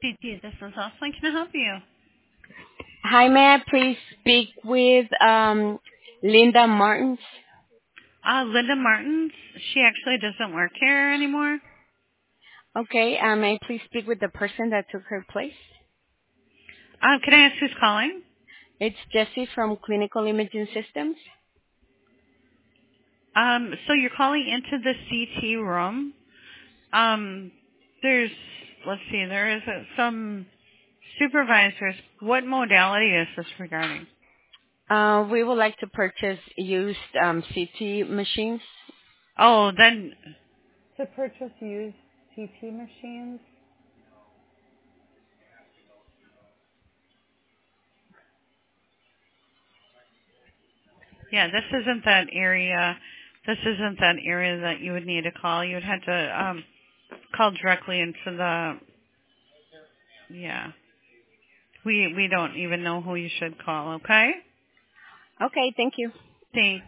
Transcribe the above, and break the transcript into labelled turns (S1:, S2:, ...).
S1: CT, this is Austin. Can I help you?
S2: Hi, may I please speak with Linda Martins?
S1: Linda Martins. She actually doesn't work here anymore.
S2: Okay, may I please speak with the person that took her place?
S1: Can I ask who's calling?
S2: It's Jessie from Clinical Imaging Systems.
S1: So you're calling into the CT room. There's, let's see, there is some supervisors. What modality is this regarding?
S2: We would like to purchase used CT machines.
S1: Oh, then to purchase used CT machines. Yeah, this isn't that area. This isn't that area that you would need to call. You would have to call directly into the. Yeah, we don't even know who you should call. Okay.
S2: Okay, thank you.
S1: Thanks.